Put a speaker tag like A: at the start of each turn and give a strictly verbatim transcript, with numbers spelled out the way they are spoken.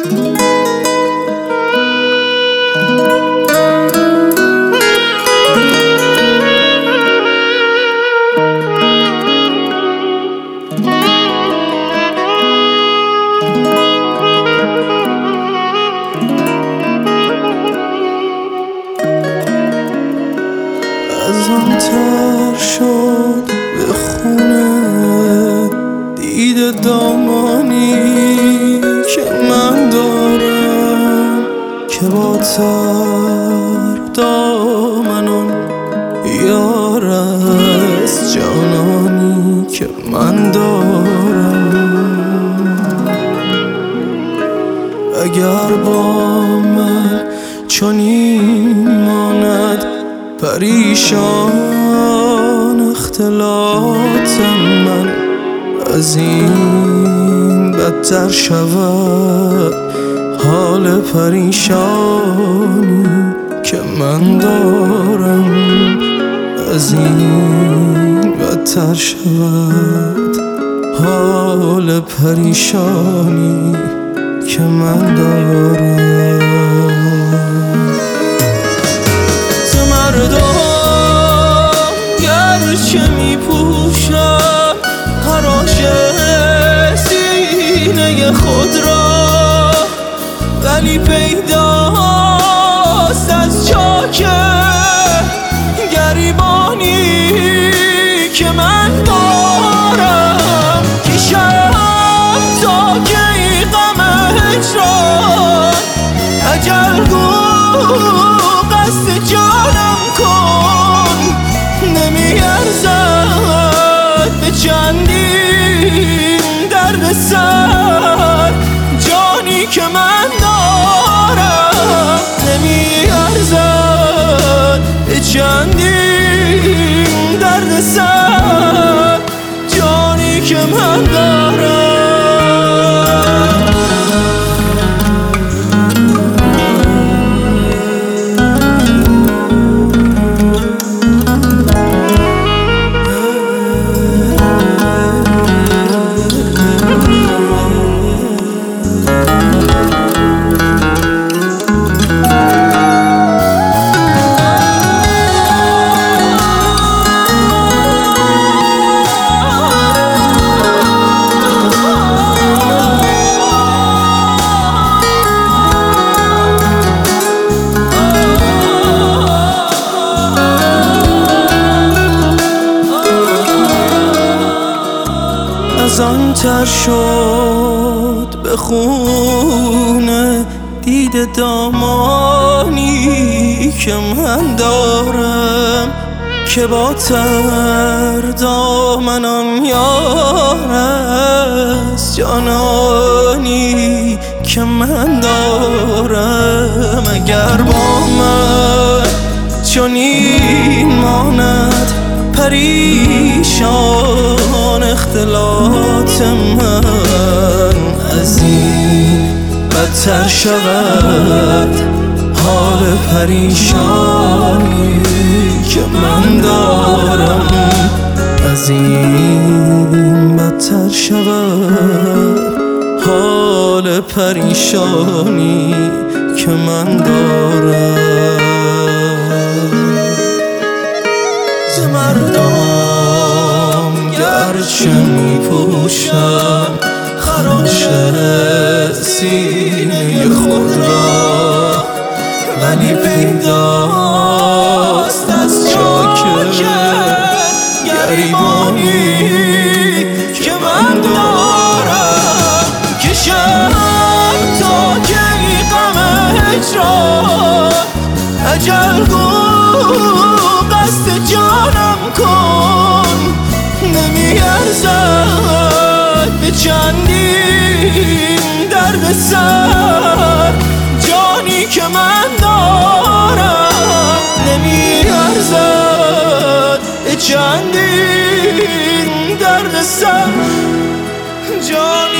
A: ازم تر شد به خونه دید دامانی که من دارم، که با تر دامنم یار از جانانی که من دارم. اگر با من چنین ماند پریشان اختلاط من، از این بدتر شود حال پریشانی که من دارم. از این بدتر شود حال پریشانی که من دارم. مردم گرچه می پوشن خراش سینه خود را، ولی پیداست از چاک گریبانی که من دارم. کشم تا که ای غم هجران اجل گو قصد جانم کن، نمی ارزد به چندین درد سر جانی که من دارم. نمی ارزد به چندین درد سر جانی که من دارم. ازم تر شد به خونه دید دامانی که من دارم، که با تر دامنم یار از جانانی که من دارم. اگر با من چنین ماند پریشان اختلاط من، از این بدتر شود حال پریشانی که من دارم. از این بدتر شود حال پریشانی که من دارم. مردم گرچه می پوشن خراش سینه خود را، ولی پیداست از چاک گریبانی که من دارم. کشم تا که ای غم هجران اجل گو قصد جانم کن، نمی ارزد به چندین درد سر جانی که من دارم. نمی ارزد به چندین درد سر جان